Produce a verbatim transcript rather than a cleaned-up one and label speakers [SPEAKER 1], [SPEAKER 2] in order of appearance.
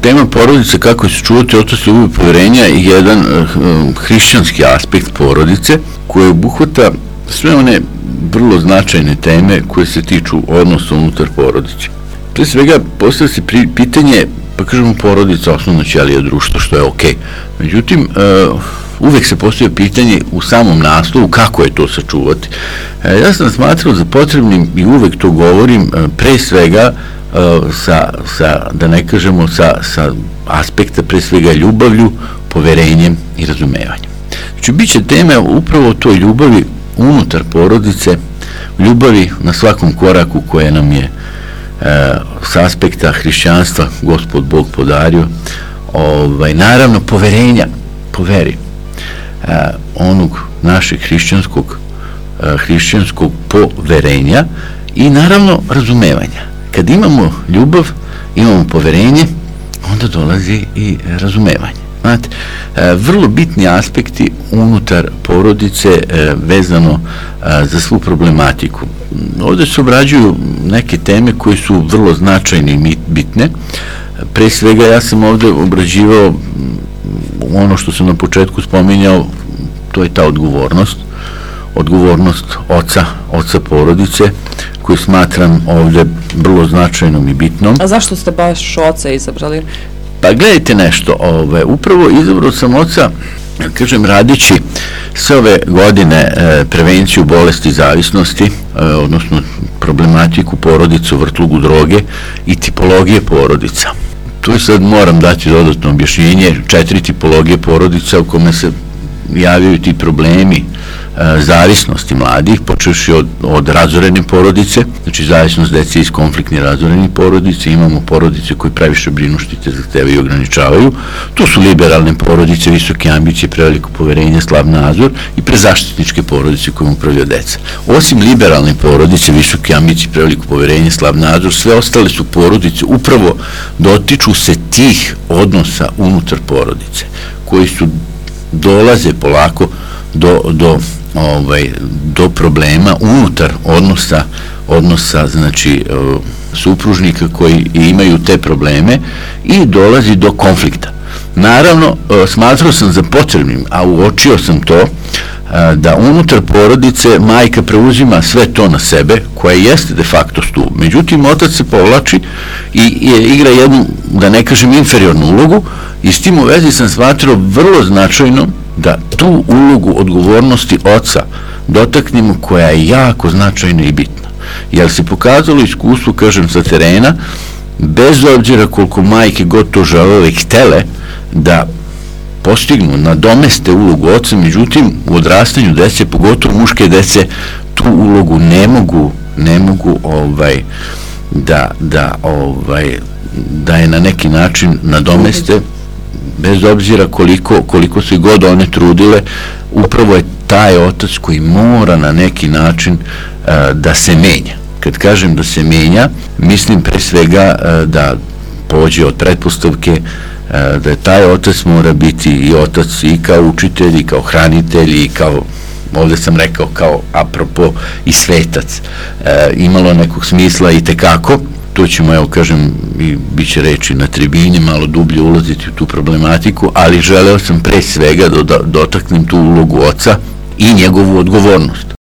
[SPEAKER 1] tema porodice, kako se čuvati otac ljubavi i poverenja, je jedan uh, hrišćanski aspekt porodice koji obuhvata sve one vrlo značajne teme koje se tiču odnosa unutar porodice. Pre svega postavlja se pri, pitanje, pa kažemo porodica osnovna ćelija društva, što je okej. Međutim, uh, uvek se postavlja pitanje u samom naslovu kako je to sačuvati. Uh, ja sam smatrao za potrebnim i uvek to govorim, uh, pre svega uh, sa, sa, da ne kažemo, sa, sa aspekta pre svega ljubavlju, poverenjem i razumevanjem. Znači, bit će tema upravo o toj ljubavi unutar porodice, ljubavi na svakom koraku koje nam je e, s aspekta hrišćanstva Gospod Bog podario, ovaj, naravno poverenja, poveri, e, onog našeg hrišćanskog, e, hrišćanskog poverenja i naravno razumevanja. Kad imamo ljubav, imamo poverenje, onda dolazi i razumevanje. Znate, vrlo bitni aspekti unutar porodice vezano za svu problematiku. Ovde se obrađuju neke teme koje su vrlo značajne i bitne. Pre svega ja sam ovde obrađivao ono što sam na početku spominjao, to je ta odgovornost, odgovornost oca, oca porodice, koju smatram ovde vrlo značajnom i bitnom.
[SPEAKER 2] A zašto ste baš oca izabrali?
[SPEAKER 1] Pa gledajte nešto, ove, upravo izabrao sam oca, kažem, radići sve ove godine e, prevenciju bolesti i zavisnosti, e, odnosno problematiku porodice u vrtlugu droge i tipologije porodica. Tu sad moram dati dodatno objašnjenje, četiri tipologije porodica u kome se javljaju ti problemi e, zavisnosti mladih, počevši od, od razorene porodice, znači zavisnost dece iz konfliktnih razorenih porodice, imamo porodice koje previše brinu, štite, zahtevaju i ograničavaju, tu su liberalne porodice, visoke ambicije, preveliko poverenje, slab nadzor i prezaštitničke porodice kojim upravljaju deca. Osim liberalne porodice, visoke ambicije, preveliko poverenje, slab nadzor, sve ostale su porodice, upravo dotiču se tih odnosa unutar porodice, koji su dolaze polako do, do, ovaj, do problema unutar odnosa, odnosa znači supružnika koji imaju te probleme i dolazi do konflikta. Naravno, smatrao sam za potrebnim, a uočio sam to, da unutar porodice majka preuzima sve to na sebe, koja jeste de facto stup. Međutim, otac se povlači i, i igra jednu, da ne kažem, inferiornu ulogu i s tim u vezi sam smatrao vrlo značajno da tu ulogu odgovornosti oca dotaknemo, koja je jako značajna i bitna. Jer se pokazalo iskustvo, kažem, sa terena, bez obzira koliko majke god to želele i htele da postignu, nadomeste ulogu oca, međutim, u odrastanju dece, pogotovo muške dece, tu ulogu ne mogu, ne mogu ovaj, da, da, ovaj, da je na neki način nadomeste, bez obzira koliko, koliko se god one trudile, upravo je taj otac koji mora na neki način a, da se menja. Kad kažem da se menja, mislim pre svega a, da pođe od pretpostavke da je taj otac mora biti i otac i kao učitelj, i kao hranitelj, i kao, ovde sam rekao, kao apropo i svetac. E, imalo nekog smisla i tekako, to ćemo, evo kažem, i bit će reći na tribini, malo dublje ulaziti u tu problematiku, ali želeo sam pre svega da dotaknem tu ulogu oca i njegovu odgovornost.